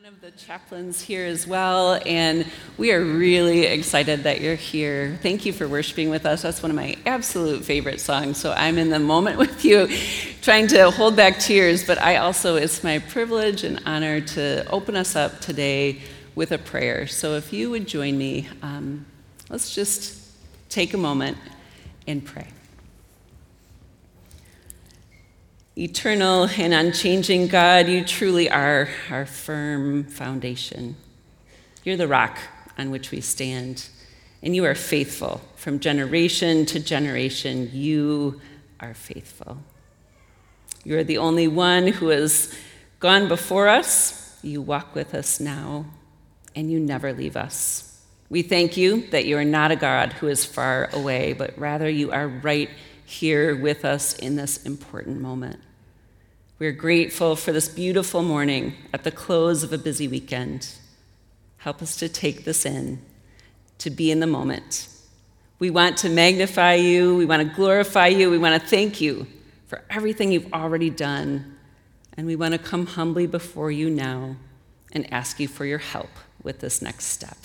one of the chaplains here as well, and we are really excited that you're here. Thank you for worshiping with us. That's one of my absolute favorite songs, so I'm in the moment with you, trying to hold back tears, but it's my privilege and honor to open us up today with a prayer. So if you would join me, let's just take a moment and pray. Eternal and unchanging God, you truly are our firm foundation. You're the rock on which we stand, and you are faithful. From generation to generation, you are faithful. You are the only one who has gone before us. You walk with us now, and you never leave us. We thank you that you are not a God who is far away, but rather you are right here with us in this important moment. We're grateful for this beautiful morning at the close of a busy weekend. Help us to take this in, to be in the moment. We want to magnify you, we want to glorify you, we want to thank you for everything you've already done, and we want to come humbly before you now and ask you for your help with this next step.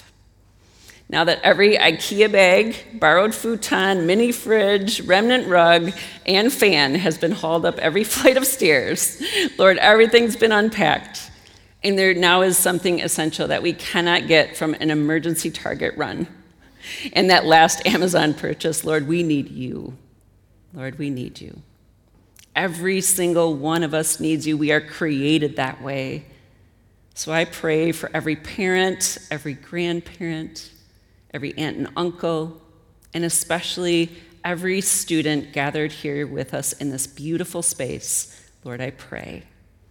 Now that every IKEA bag, borrowed futon, mini fridge, remnant rug, and fan has been hauled up every flight of stairs, Lord, everything's been unpacked, and there now is something essential that we cannot get from an emergency Target run. And that last Amazon purchase, Lord, we need you. Lord, we need you. Every single one of us needs you. We are created that way. So I pray for every parent, every grandparent, every aunt and uncle, and especially every student gathered here with us in this beautiful space. Lord, I pray.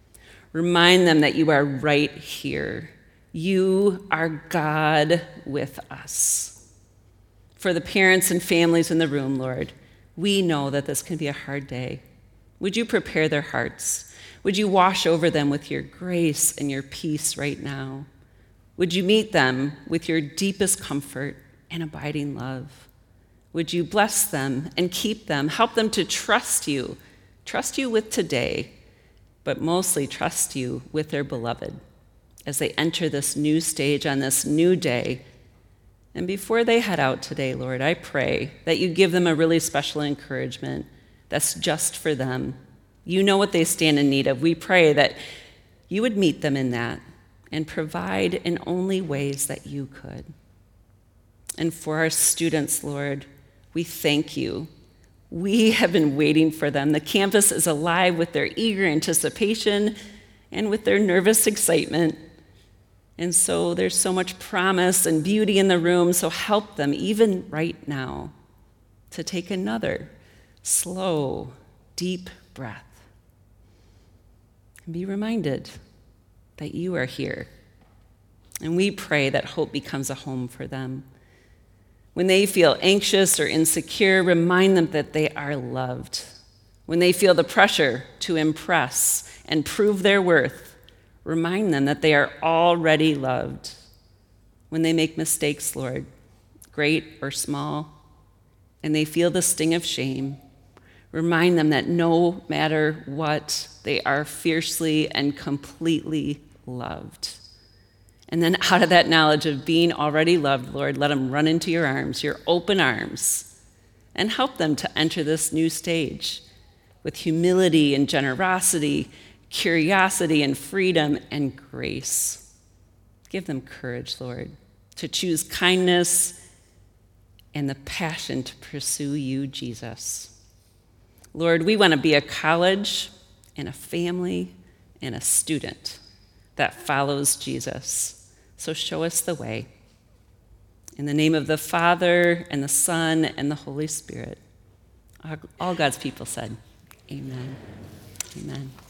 Remind them that you are right here. You are God with us. For the parents and families in the room, Lord, we know that this can be a hard day. Would you prepare their hearts? Would you wash over them with your grace and your peace right now? Would you meet them with your deepest comfort and abiding love? Would you bless them and keep them, help them to trust you with today, but mostly trust you with their beloved as they enter this new stage on this new day. And before they head out today, Lord, I pray that you give them a really special encouragement that's just for them. You know what they stand in need of. We pray that you would meet them in that and provide in only ways that you could. And for our students, Lord, we thank you. We have been waiting for them. The campus is alive with their eager anticipation and with their nervous excitement. And so there's so much promise and beauty in the room, so help them, even right now, to take another slow, deep breath and be reminded that you are here. And we pray that hope becomes a home for them. When they feel anxious or insecure, remind them that they are loved. When they feel the pressure to impress and prove their worth, remind them that they are already loved. When they make mistakes, Lord, great or small, and they feel the sting of shame, remind them that no matter what, they are fiercely and completely loved. And then out of that knowledge of being already loved, Lord, let them run into your arms, your open arms, and help them to enter this new stage with humility and generosity, curiosity and freedom and grace. Give them courage, Lord, to choose kindness and the passion to pursue you, Jesus. Lord, we want to be a college and a family and a student that follows Jesus. So show us the way. In the name of the Father, and the Son, and the Holy Spirit. All God's people said, amen. Amen.